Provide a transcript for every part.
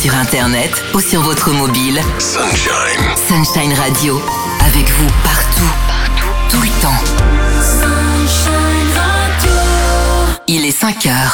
sur internet ou sur votre mobile. Sunshine. Sunshine Radio, avec vous partout, tout le temps. Sunshine Radio. Il est 5h.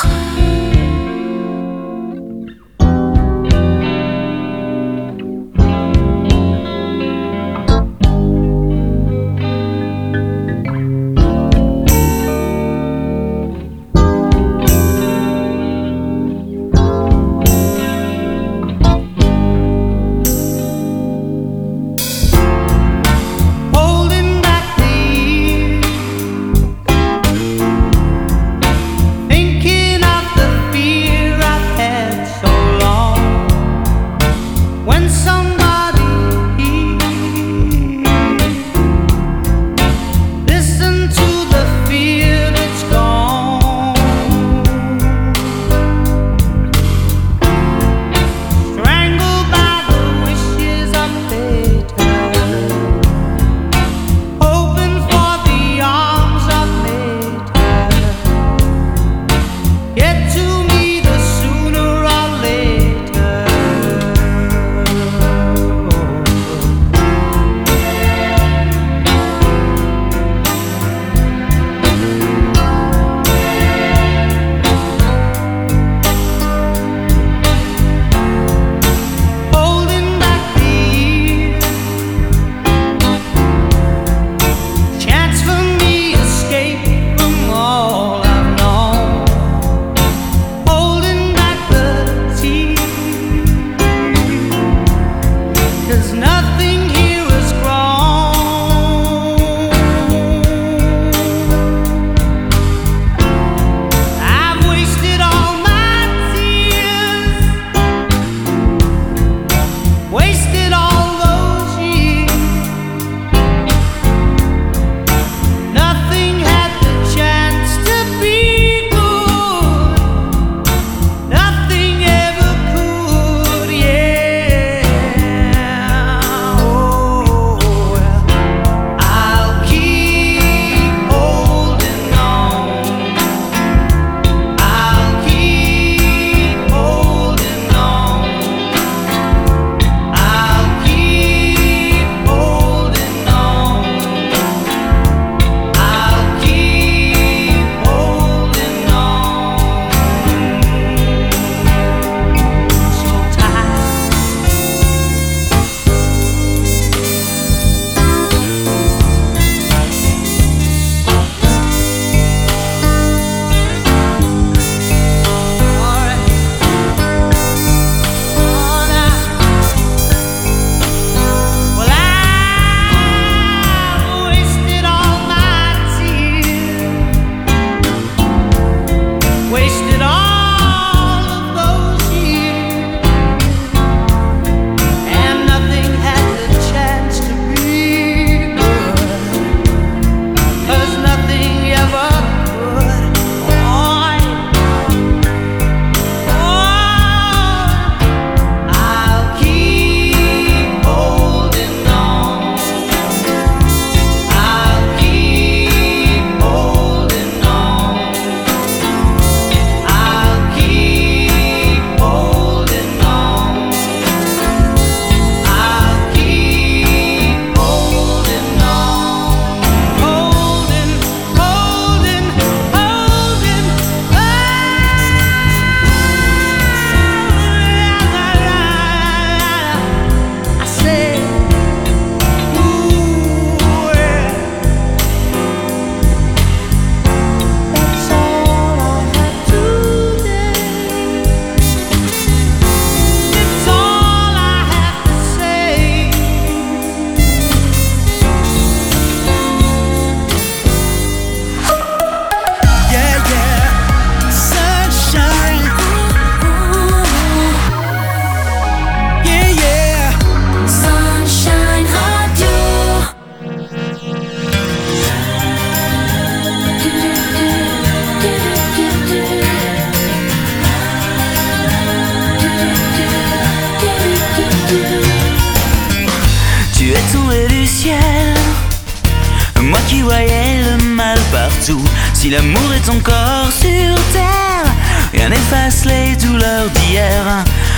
Si l'amour est encore sur terre, rien n'efface les douleurs d'hier. Sans toi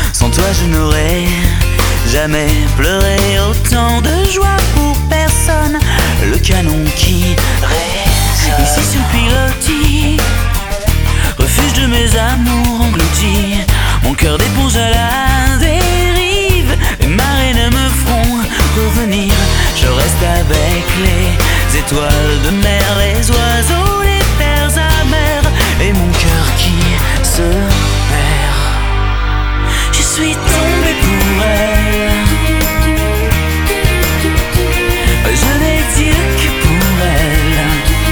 je n'aurais jamais pleuré autant de joie pour personne. Le canon qui résonne ici sur le pilotis, refuge de mes amours engloutis. Mon cœur d'éponge à la dérive, les marées ne me feront revenir. Je reste avec les étoiles de mer, les oiseaux, les terres amères, et mon cœur qui se perd. Je suis tombé pour elle, je n'ai Dieu que pour elle.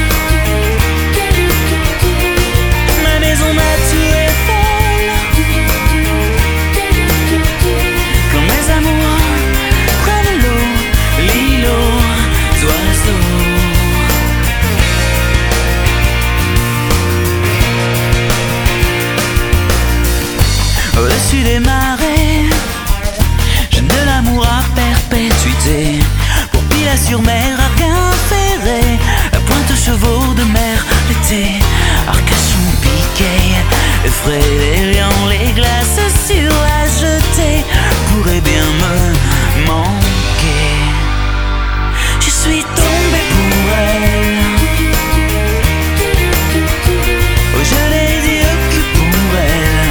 Ma maison, ma tour Eiffel, quand mes amours prennent l'eau, l'île aux oiseaux. Au-dessus des marées, j'aime de l'amour à perpétuité. Pour Pilat-sur-Mer, Arquin-Ferré, la pointe aux chevaux de mer l'été. Arcachon, Piquet, les frais, les lions, les glaces sur la jetée pourraient bien me manquer. Je suis tombé pour elle, oh, je n'ai Dieu que pour elle.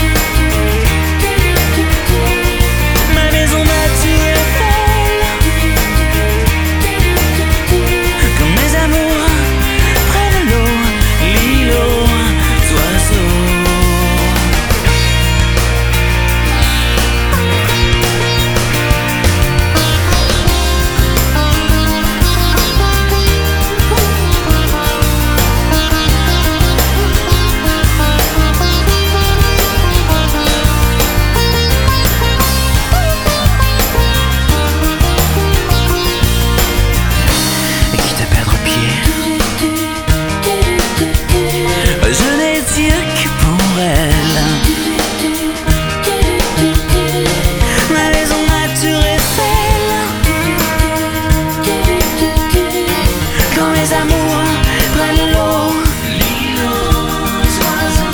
Ma maison, ma tour Eiffel, quand mes amours prennent l'eau, l'île aux oiseaux. Et quitte à perdre pied, je n'ai Dieu que pour elle. Ma maison, ma tour Eiffel, quand mes amours prennent l'eau, l'île aux oiseaux.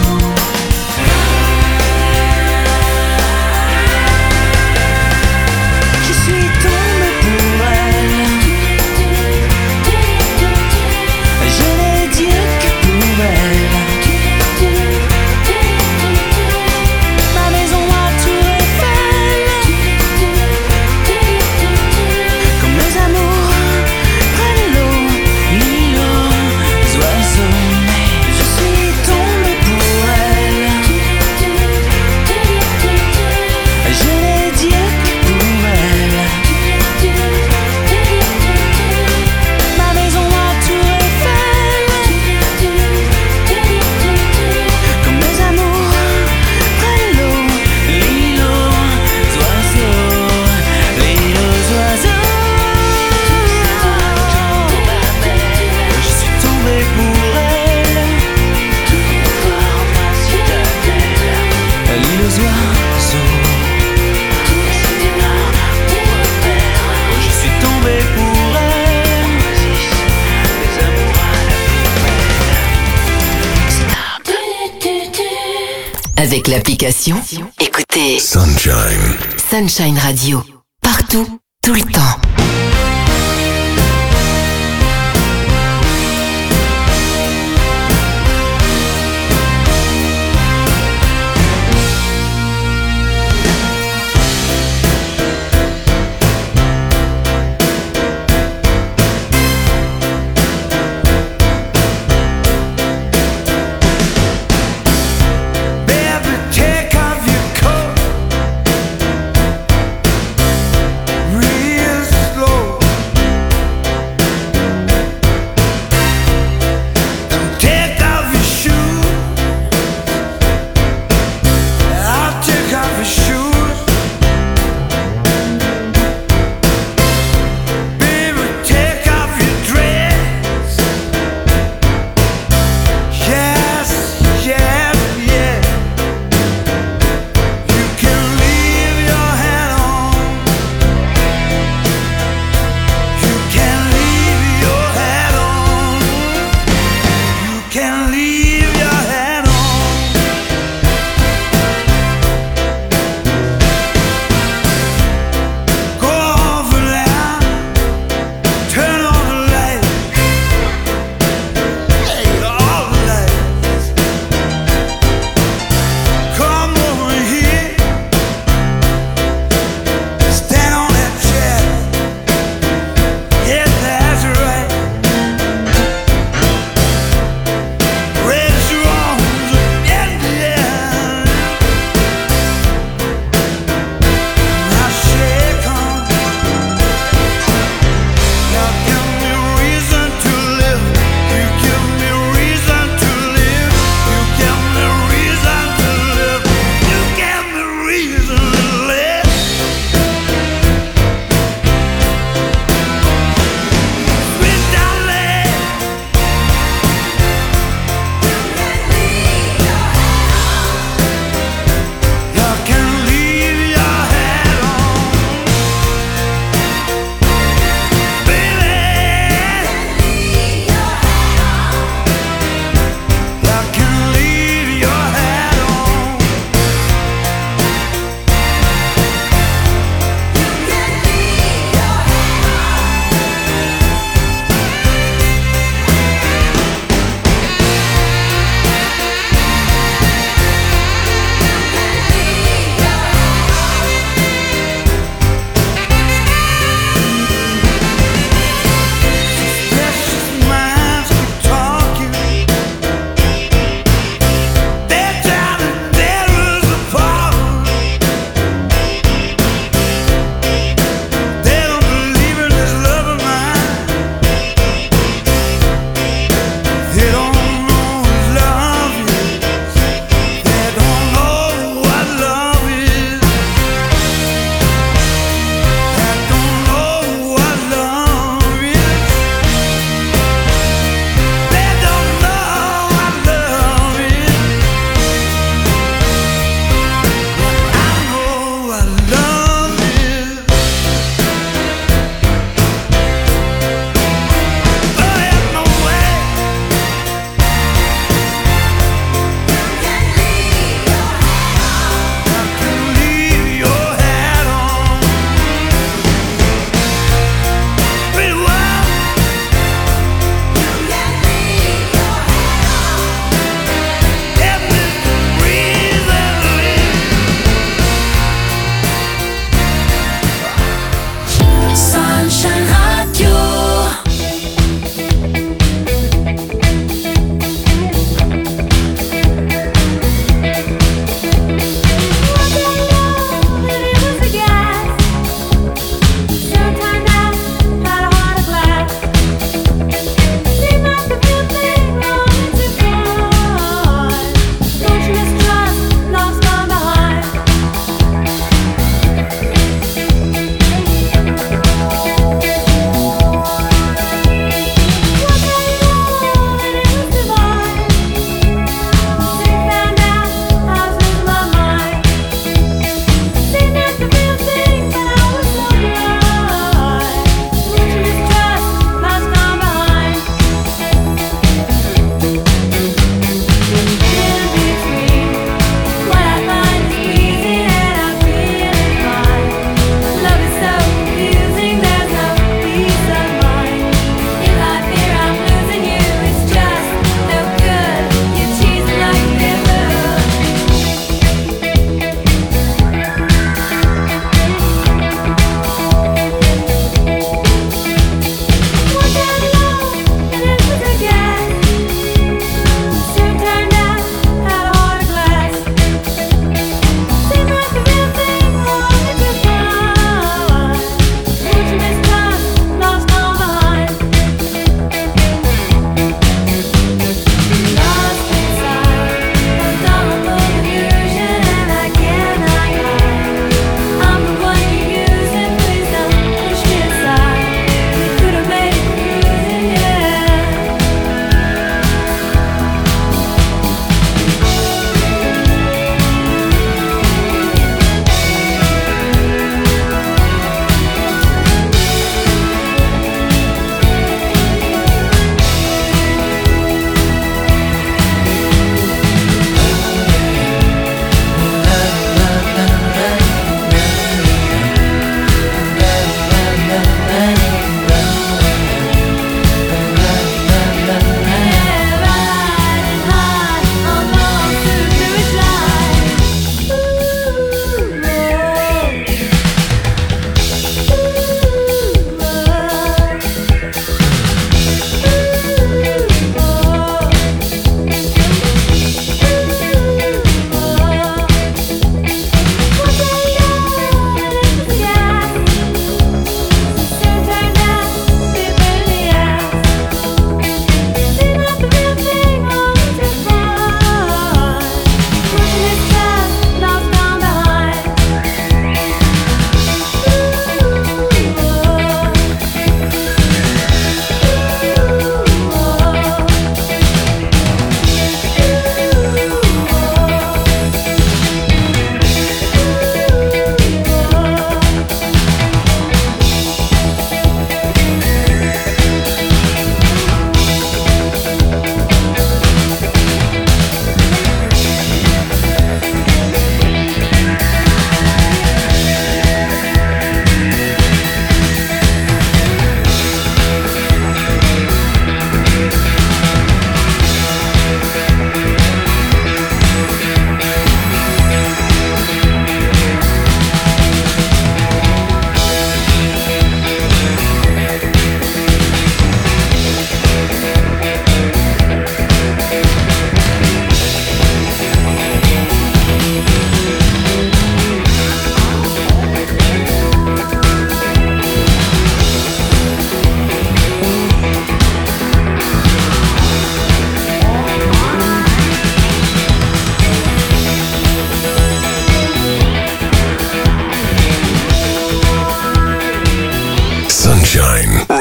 Je suis tombé pour elle, je n'ai Dieu que pour elle. Ma maison, ma tour Eiffel, quand mes amours prennent l'eau, l'île aux oiseaux. Mais je suis tombé pour elle, je n'ai Dieu que pour elle. Ma maison, ma tour Eiffel, quand mes amours prennent l'eau, l'île aux oiseaux, l'île aux oiseaux. Je suis tombé pour elle, l'île aux oiseaux. Je suis tombé pour elle, les amours à la Avec l'application, écoutez Sunshine. Sunshine Radio. Partout, tout le temps. Baby, take off your coat real slow.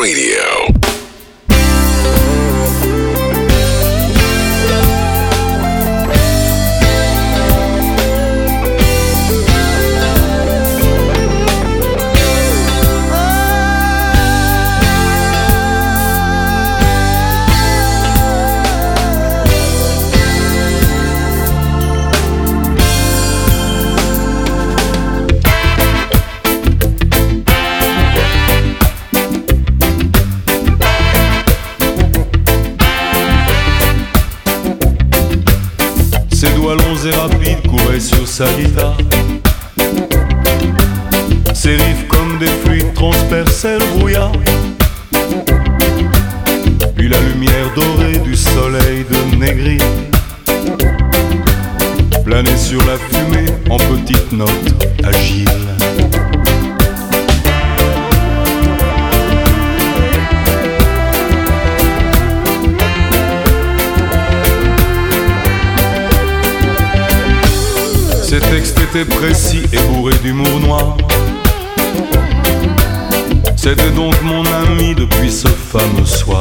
Radio. Ses doigts longs et rapides couraient sur sa guitare. Ses riffs comme des fluides transperçaient le brouillard. Puis la lumière dorée du soleil de Négri planait sur la fumée en petites notes agiles. Ses textes étaient précis et bourrés d'humour noir. C'était donc mon ami depuis ce fameux soir.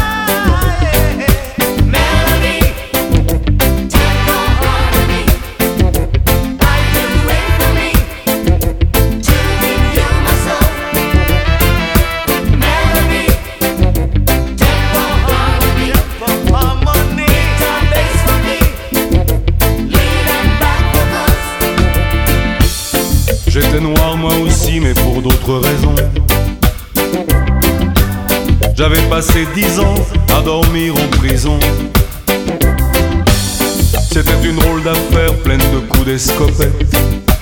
J'étais noir moi aussi, mais pour d'autres raisons. J'avais passé 10 ans à dormir en prison. C'était une drôle d'affaire pleine de coups d'escopette,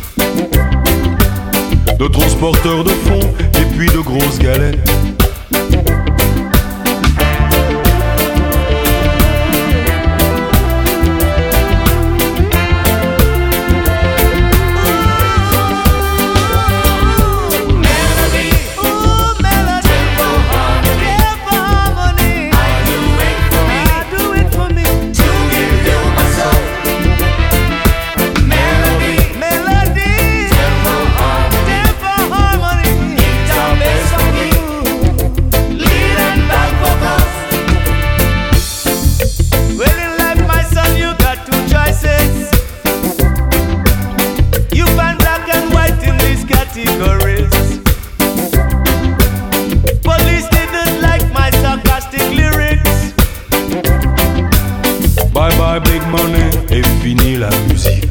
de transporteurs de fonds et puis de grosses galettes. Bye bye big money et fini la musique.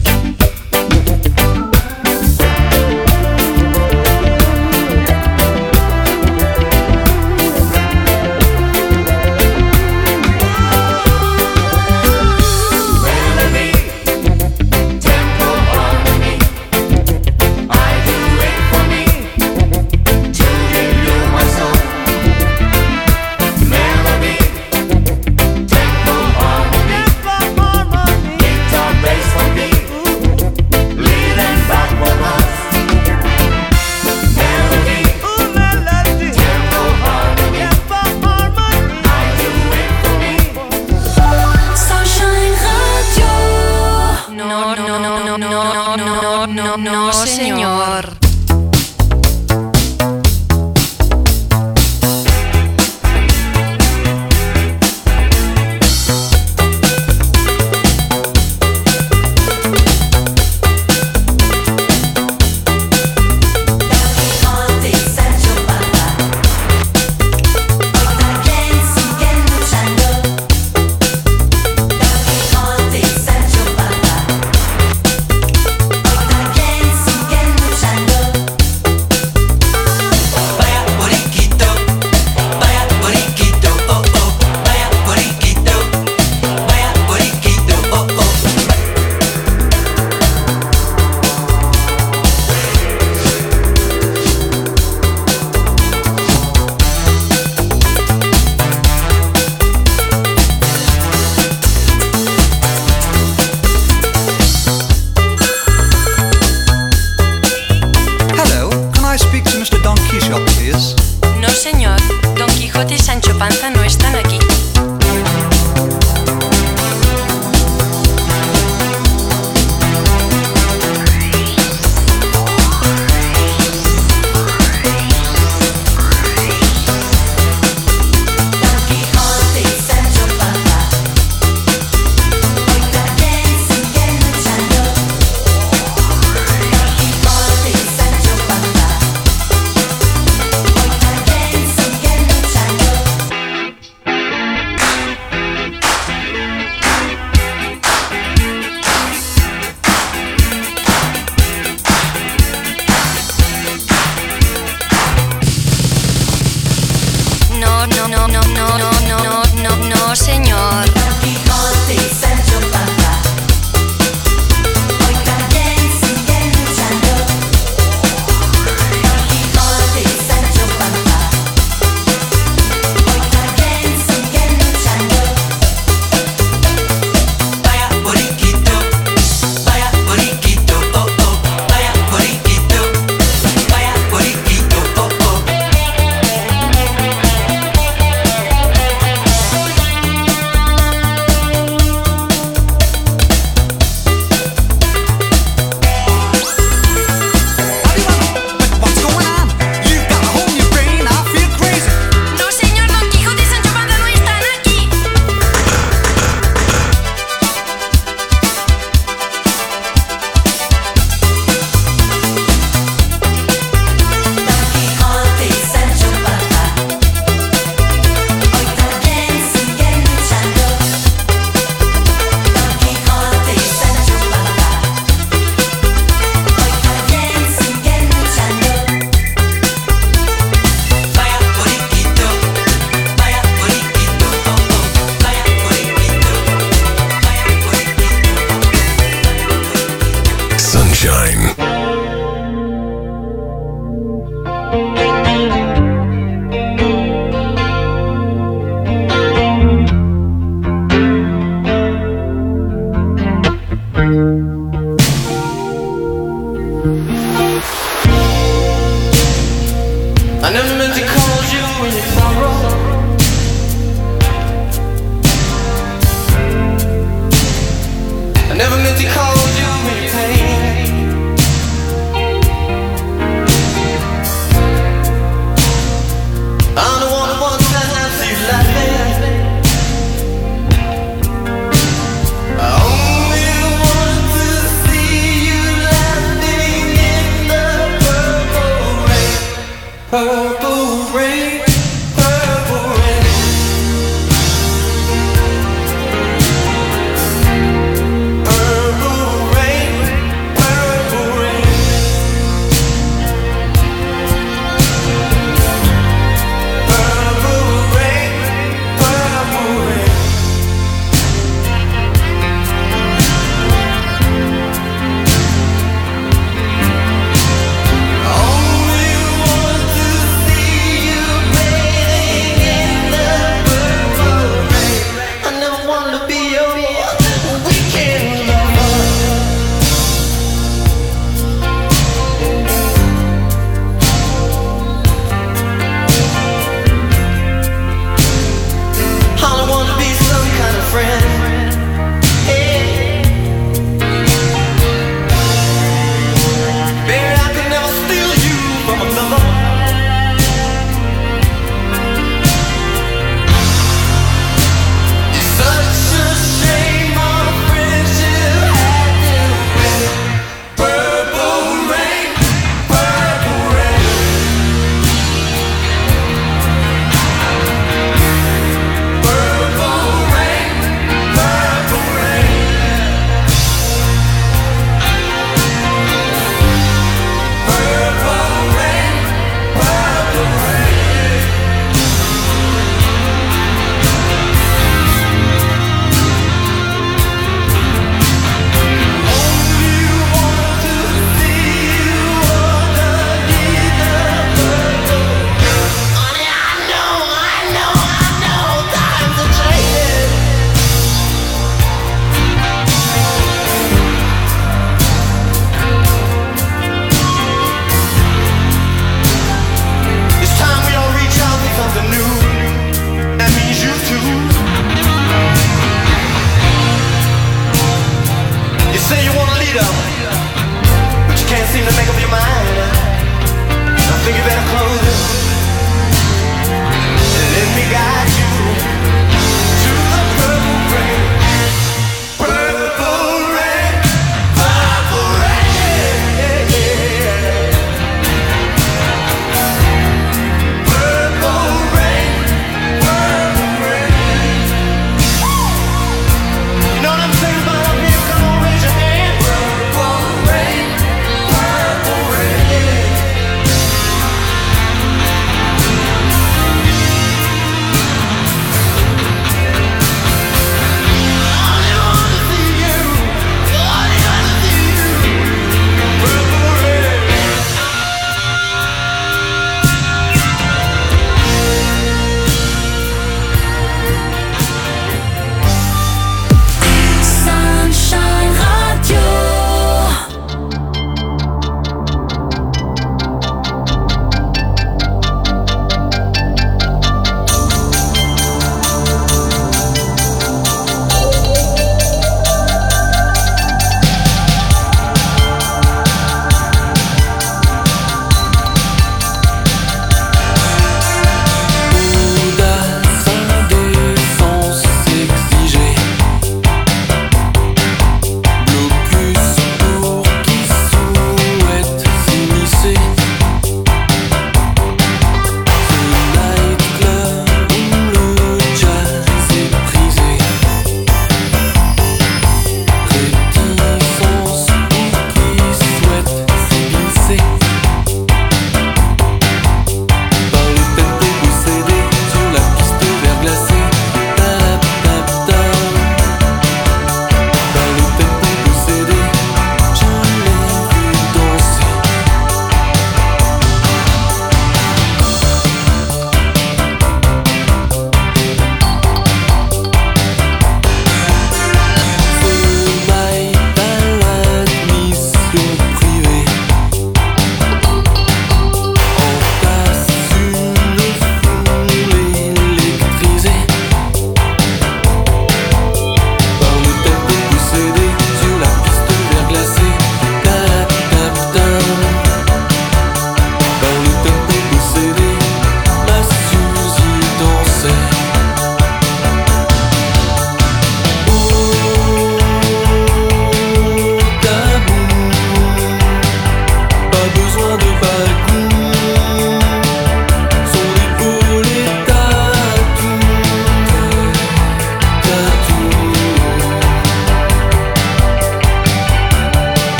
No, señor. Luchando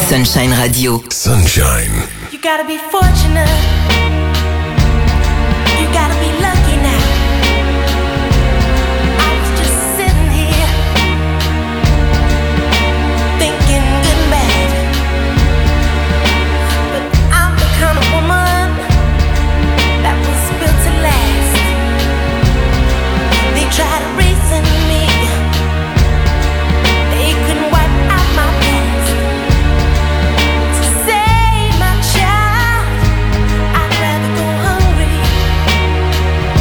Sunshine Radio. Sunshine. You gotta be fortunate. You gotta be lucky now. I was just sitting here thinking good and bad. But I'm the kind of woman that was built to last. They tried to reason me. They couldn't wipe out my past. To save my child, I'd rather go hungry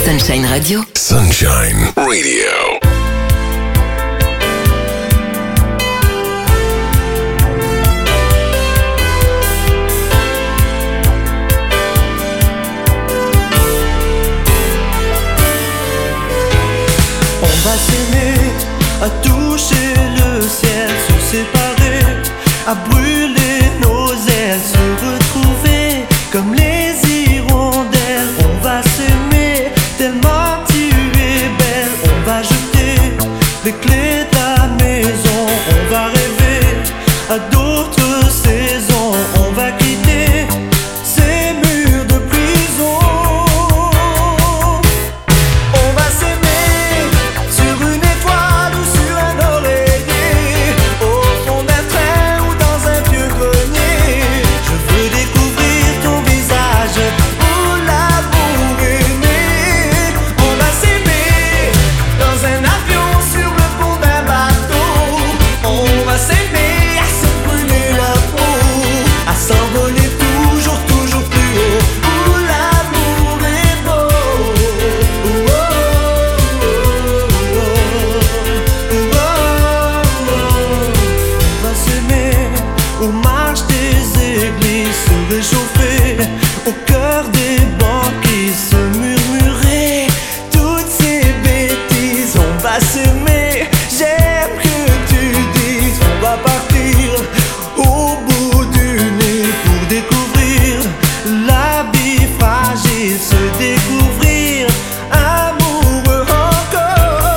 Sunshine Radio. Sunshine Radio. On va s'aimer, à toucher le ciel, se séparer, à brûler nos ailes, se retrouver comme les hirondelles. On va s'aimer tellement tu es belle. On va jeter les clés de la maison. On va rêver à d'autres saisons. On va quitter ces murs de prison. On va s'aimer sur une étoile ou sur un oreiller, au fond d'un train ou dans un vieux grenier. Je veux découvrir ton visage où l'amour est né. On va s'aimer dans un avion, sur le pont d'un bateau. On va s'aimer à se brûler la peau, à s'envoler toujours, toujours plus haut, où l'amour est beau. On va s'aimer aux marches des églises, se réchauffer au cœur des banquises, se murmurer toutes ces bêtises. On va s'aimer, j'aime que tu dises. On va partir au bout du nez pour découvrir la vie fragile, se découvrir amoureux encore.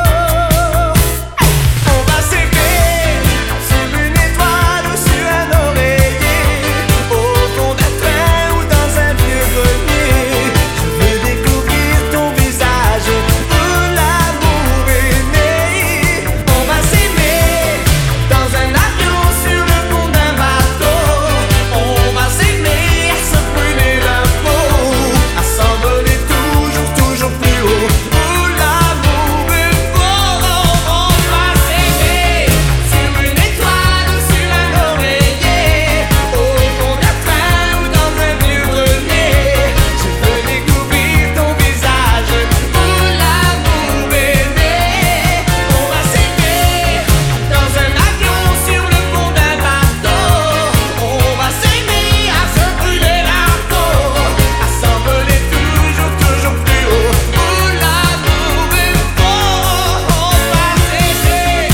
On va s'aimer sur une étoile ou sur un oreiller, au fond d'un train ou dans un vieux grenier. Je veux découvrir ton visage où l'amour est né. On va s'aimer dans un avion, sur le pont d'un bateau. On va s'aimer à se brûler la peau, à s'envoler toujours, toujours plus haut, où l'amour est beau. On va s'aimer sur une étoile ou sur un oreiller, au fond d'un train ou dans un vieux grenier. Je veux découvrir ton visage où l'amour est né. On va s'aimer dans un avion, sur le pont d'un bateau. On va s'aimer à se brûler la peau, à s'envoler toujours, toujours plus haut, où l'amour est beau. On va s'aimer.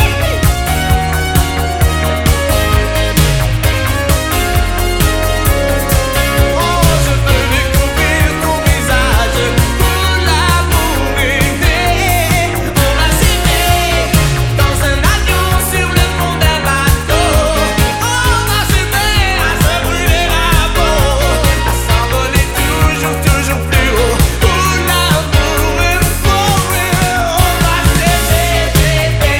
Oh, je veux découvrir ton visage où l'amour est né. On va s'aimer dans un avion, sur le pont d'un bateau. On va s'aimer à se brûler la peau, à s'envoler toujours, toujours plus haut, où l'amour est beau. On va s'aimer, bébé.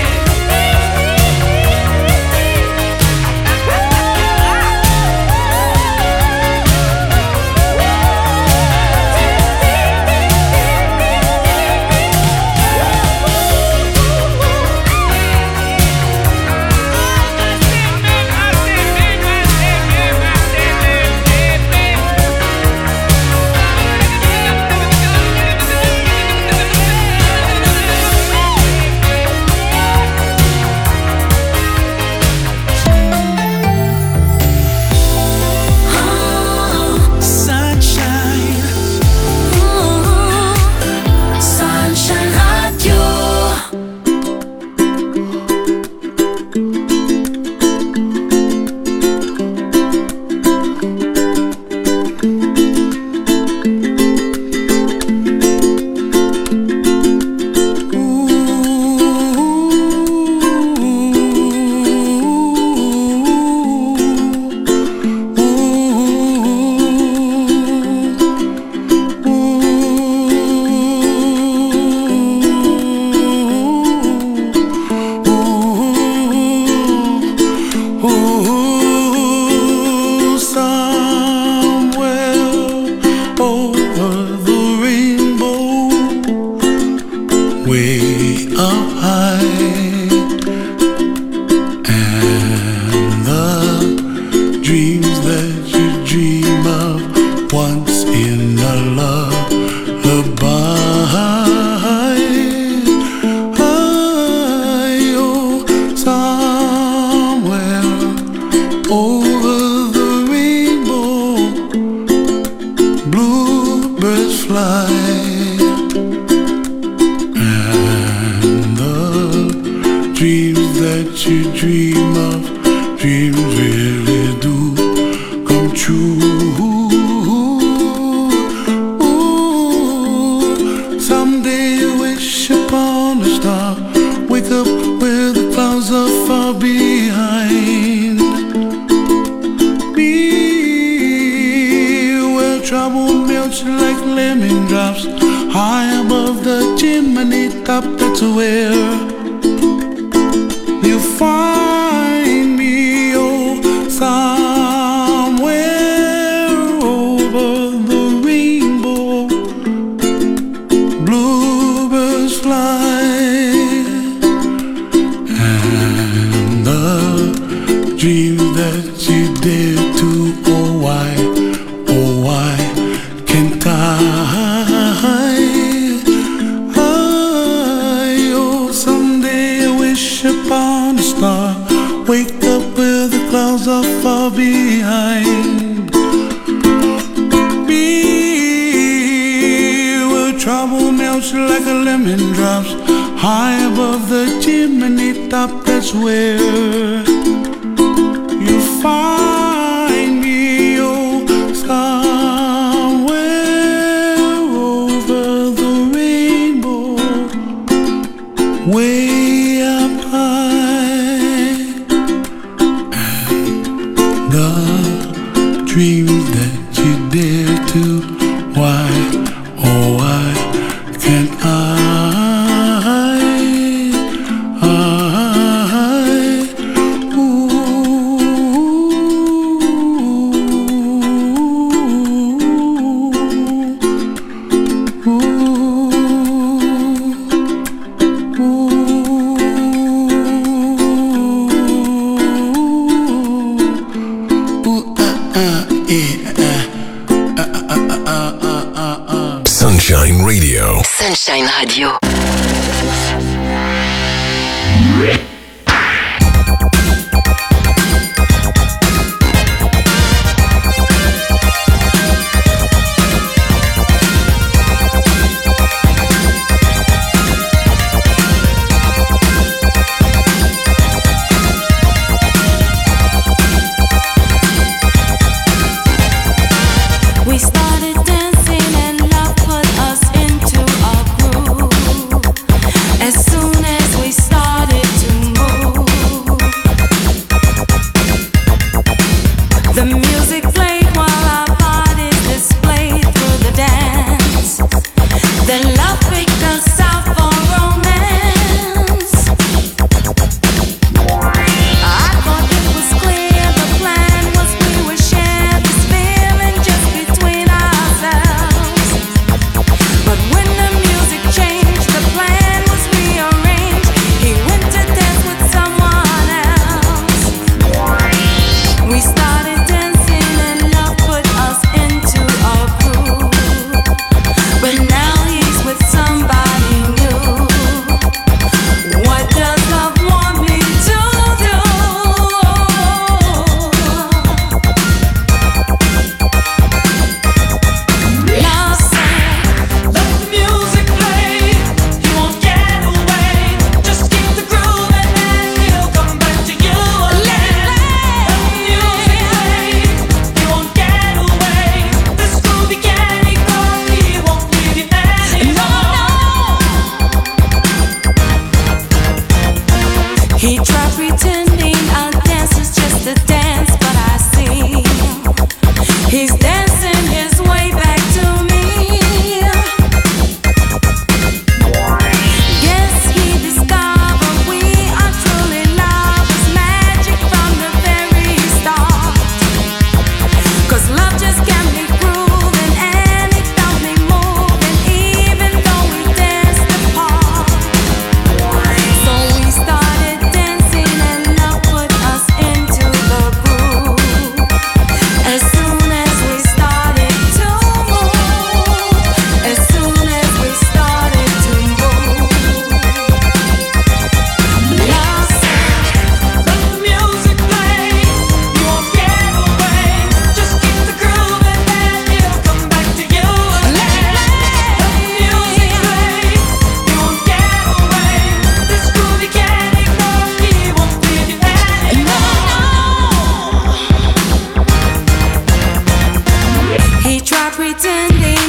Sunshine. Sunshine Radio. once in a lullaby. bluebirds fly, and the dreams that you dream of, dreams really do come true. Someday you wish upon a star, wake up where the clouds are far behind me, where trouble melts like lemon drops, high above the chimney top. That's where you find me, oh, somewhere over the rainbow. Bluebirds fly, and the dreams that you dare to, oh why can't I? Oh, someday I wish upon a star, wake up where the clouds are far behind me, where trouble melts like a lemon drops, high above the chimney top. That's where you find me, oh, somewhere over the rainbow, way up high. And the dreams that you dare to, why, oh why can't I? Sunshine Radio. Sunshine Radio. We started dancing and love put us into a groove. As soon as we started to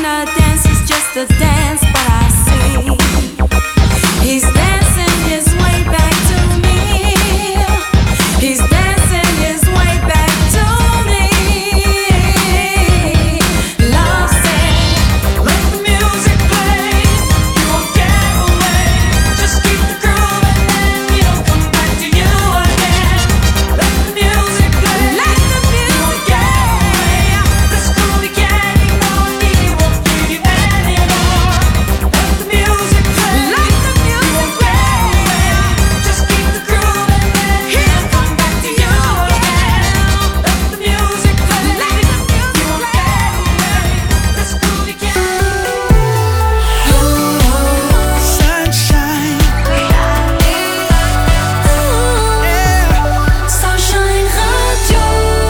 thinking a dance is just a dance, but I see he's dancing his way back to me. He's dancing his way back to me. Love said, let the music play. You won't get away. Just keep the groove and then he'll come back to you again. Let the music play. Let the music play. This groovy cat, you know he won't leave you anymore. Let the music play. Let the music play. Just keep the groove and then he'll come back to you again. Let the music play. Let the music play. You won't get away. This groovy cat. Sunshine. Sunshine Radio.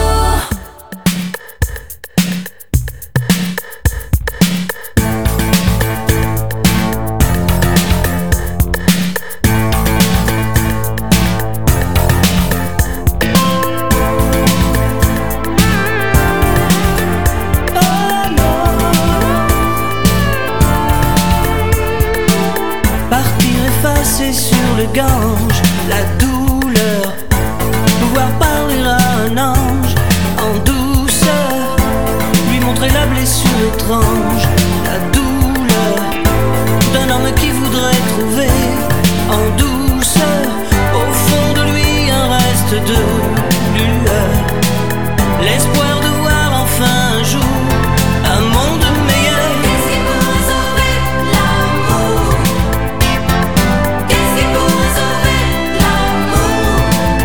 Partir effacer sur le Gange la douleur, pouvoir parler à un ange en douceur, lui montrer la blessure étrange, la douleur d'un homme qui voudrait trouver en douceur au fond de lui un reste de lueur, l'espoir de voir enfin un jour un monde meilleur. Qu'est-ce qui pourrait sauver l'amour? Qu'est-ce qui pourrait sauver l'amour?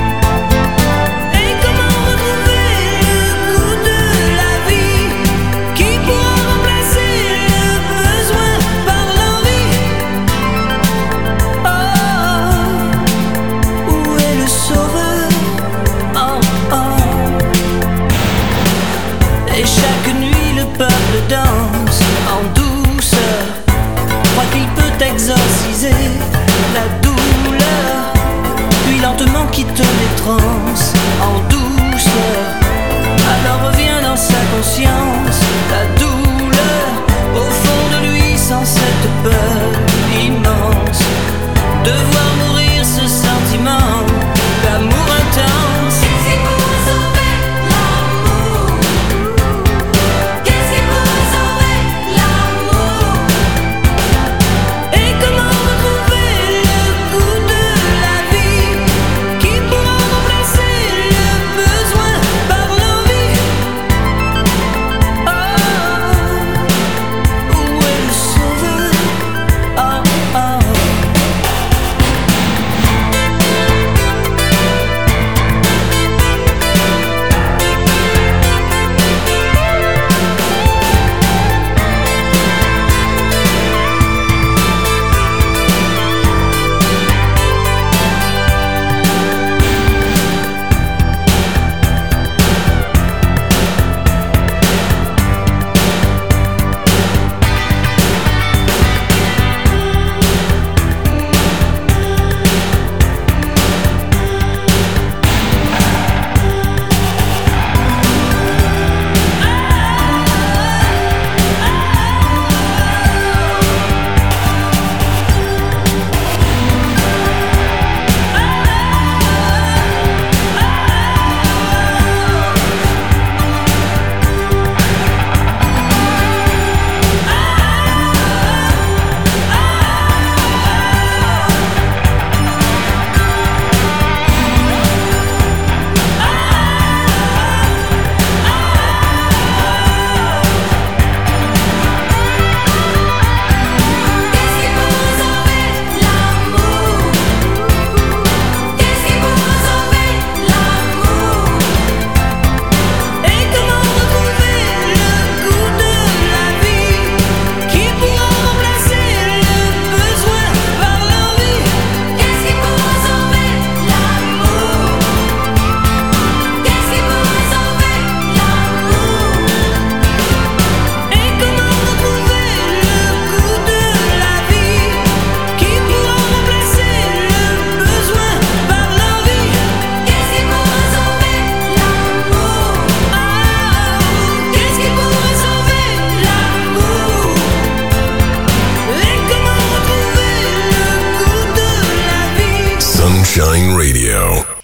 Et comment retrouver le goût de la vie qui pourra remplacer Sunshine Radio.